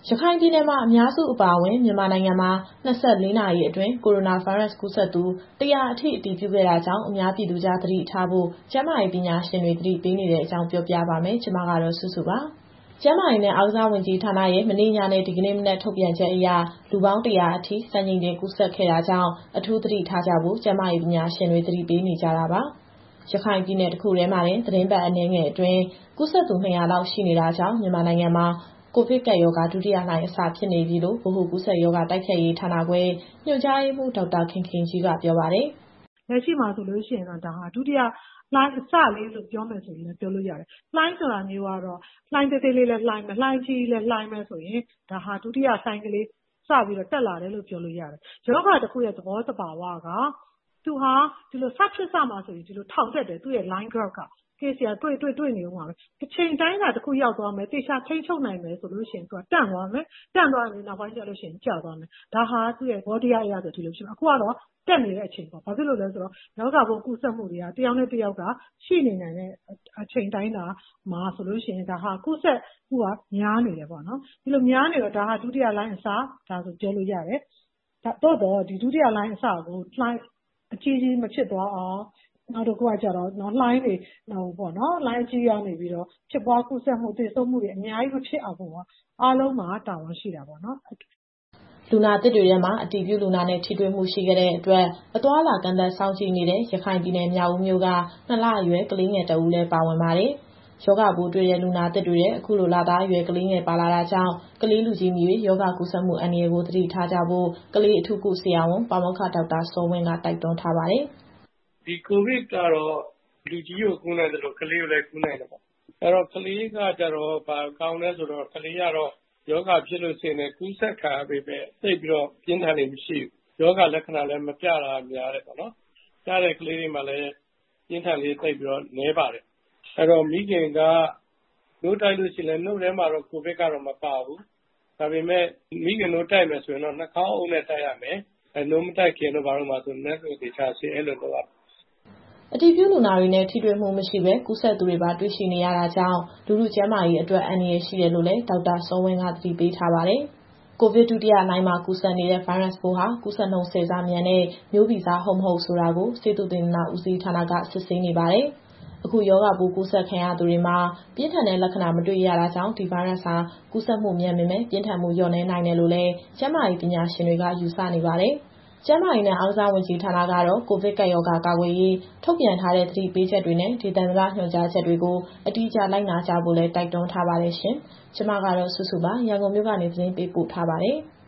ရခိုင်ပြည်နယ်မှာအများစုအပါအဝင်မြန်မာနိုင်ငံမှာ24 နာရီအတွင်းကိုရိုနာဗိုင်းရပ်စ်ကူးစက်သူ100 အထိအတည်ပြုခဲ့တာကြောင့်အများပြည်သူကြားသတိထားဖို့ကျန်းမာရေးပညာရှင်တွေသတိပေးနေတဲ့အကြောင်းပြောပြပါမယ်။ ဒီသတင်းကိုဗွီအိုအေမြန်မာပိုင်းသတင်းထောက်စုစုက တင်ဆက်ပေးမှာပါ။ ကျန်းမာရေးနဲ့အားကစားဝန်ကြီးဌာနရဲ့မနေ့ညနဲ့ဒီကနေ့မနက်ထုတ်ပြန်ချက်အရလူပေါင်း100 အထိစံချိန်တင်ကူးစက်ခဲ့တာကြောင့်အထူးသတိထားကြဖို့ကျန်းမာရေးပညာရှင်တွေသတိပေးနေကြတာပါ။ ရခိုင်ပြည်နယ်တခုတည်းမှာတင်သီတင်းပတ်အနည်းငယ်အတွင်းကူးစက်သူ200 လောက်ရှိနေတာကြောင့်မြန်မာနိုင်ငံမှာကိုဗစ်ကပ်ရောဂါဒုတိယလှိုင်းအစဖြစ်နေပြီလို့ဗဟိုကူးစက်ရောဂါတိုက်ဖျက်ရေးဌာနခွဲညွှန်ကြားရေးမှူးဒေါက်တာခင်ခင်ကြီးကပြောပါတယ်။လက်ရှိမှာဆိုလို့ရှိရင်တော့ဒါဟာဒုတိယလှိုင်းအစလေးလို့ပြောမယ်ဆိုရင်လည်းပြောလို့ရတယ်။လှိုင်းဆိုတာမျိုးကတော့လှိုင်းသေးသေးလေးလည်းလှိုင်းမယ်လှိုင်းကြီးလည်းလှိုင်းမယ်ဆိုရင်ဒါဟာဒုတိယလှိုင်းကလေးစပြီးတော့တက်လာတယ်လို့ပြောလို့ရတယ်။ရောဂါတစ်ခုရဲ့သဘောသဘာဝကသူဟာဒီလိုစဖြစ်စမှာဆိုရင်ဒီလိုထောင်တက်တယ်သူ့ရဲ့ line graph က case ကတွေ့နေဦးမှာပဲ။တစ်ချိန်တိုင်းတာတစ်ခုရောက်သွားမယ်တေချာထိန်းချုပ်နိုင်မယ်ဆိုလို့ရှိရင်သူကတန့်သွားမယ်။တန့်သွားရင်နောက်ပိုင်းကျလို့ရှိရင်ကျသွားမယ်။ဒါဟာသူ့ရဲ့သဘောတရားအရဆိုဒီလိုဖြစ်မှာ။အခုကတော့တက်နေတဲ့အချိန်ပေါ့။ဘာဖြစ်လို့လဲဆိုတော့ရောဂါပိုးကူးစက်မှုတွေကတယောက်နဲ့တယောက်ကရှိနေနိုင်တဲ့အချိန်တိုင်းတာမှာဆိုလို့ရှိရင်ဒါဟာကူးစက်မှုကများနေတယ်ပေါ့နော်။ဒီလိုများနေတော့ဒါဟာဒုတိယလှိုင်းအစဒါဆိုပြောလို့ရတယ်။သို့တော့ဒီဒုတိယလှိုင်းအစကိုလှိုင်းအကြီးကြီးမဖြစ်သွားအောင်နောက်တစ်ခုကကျတော့လှိုင်းတွေပေါ့နော်လှိုင်းအကြီးကနေပြီးတော့ဖြစ်ပွားကူးစက်မှုသေဆုံးမှုတွေအများကြီးမဖြစ်အောင်ပေါ့အားလုံးမှာတာဝန်ရှိတာပေါ့နော်လူနာသစ်တွေထဲမှာအတည်ပြုလူနာနဲ့ထိတွေ့မှုရှိခဲ့တဲ့အတွက်အသွားအလာကန့်သတ်စောင့်ကြည့်နေတဲ့ရခိုင်ပြည်နယ်မြောက်ဦးမြို့က2 လအရွယ်ကလေးငယ်တဦးလည်းပါဝင်ပါတယ်။ရောဂါပိုးတွေ့တဲ့လူနာသစ်တွေရဲ့အခုလိုလသားအရွယ်ကလေးငယ်ပါလာတာကြောင့်ကလေးလူကြီးမီရောဂါကူးစက်မှုအန္တရာယ်ကိုသတိထားကြဖို့ကလေးအထူးကုဆရာဝန်ပါမောက္ခဒေါက်တာစောဝင်းကတိုက်တွန်းထားပါတယ်။ဒီကိုဗစ်ကတော့လူကြီးကိုကူးနိုင်တယ်လို့ကလေးကိုလည်းကူးနိုင်တယ်ပေါ့။အဲ့တော့ကလေးကကြတော့ဘာကောင်းလဲဆိုတော့ကလေးကတော့ယောဂဖြစ်လို့ရှိရင်ကူးစက်ခံရပေမဲ့သိပြီးတော့ပြင်းထန်နေမရှိဘူး။ယောဂလက္ခဏာလည်းမပြတာများတယ်ပေါ့နော်။ကြားတဲ့ကလေးတွေမှာလည်းပြင်းထန်လေးသိပြီးတော့နည်းပါတယ်။အဲ့တော့မိခင်ကနှုတ်တိုက်လို့ရှိရင်နှုတ်ထဲမှာတော့ကိုဗစ်ကတော့မပါဘူး။ဒါပေမဲ့မိခင်နှုတ်တိုက်မယ်ဆိုရင်တော့နှာခေါင်းအုပ်နဲ့တိုက်ရမယ်။နှုတ်မတိုက်ခင်တော့ဘာလို့မှဆိုလက်ကိုတေချာဆေးအဲ့လိုလုပ်ရအတည်ပြုလူနာတွေနဲ့ထိတွေ့မှုမရှိဘဲကူးစက်သူတွေပါတွေ့ရှိနေရတာကြောင့်လူထုကျန်းမာရေးအတွက်အန္တရာယ်ရှိတယ်လို့လည်းဒေါက်တာစောဝင်းကသတိပေးထားပါတယ်။ကိုဗစ်ဒုတိယလှိုင်းမှာကူးစက်နေတဲ့ဗိုင်းရပ်စ်ပိုးဟာကူးစက်နှုန်း10 ဆမြန်တဲ့မျိုးဗီဇဟုတ်မဟုတ်ဆိုတာကိုဆေးသုတေသနဦးစီးဌာနကစစ်ဆေးနေပါတယ်။အခုရောဂါပိုးကူးစက်ခံရသူတွေမှာပြင်းထန်တဲ့လက္ခဏာမတွေ့ရတာကြောင့်ဒီဗိုင်းရပ်စ်ဟာကူးစက်မှုမြန်ပေမဲ့ပြင်းထန်မှုလျော့နည်းနိုင်တယ်လို့လည်းကျန်းမာရေးပညာရှင်တွေကယူဆနေပါတယ်။ကျန်းမာရေးနဲ့အားကစားဝန်ကြီးဌာနကတော့ကိုဗစ်ကပ်ရောဂါကာကွယ်ရေးထုတ်ပြန်ထားတဲ့သတိပေးချက်တွေနဲ့ဒေသန္တရညွှန်ကြားချက်တွေကိုအတိအကျလိုက်နာကြဖို့လည်းတိုက်တွန်းထားပါတယ်ရှင်။ကျွန်မကတော့စုစုပါရန်ကုန်မြို့ကနေသတင်းပေးပို့ထားပါတယ်။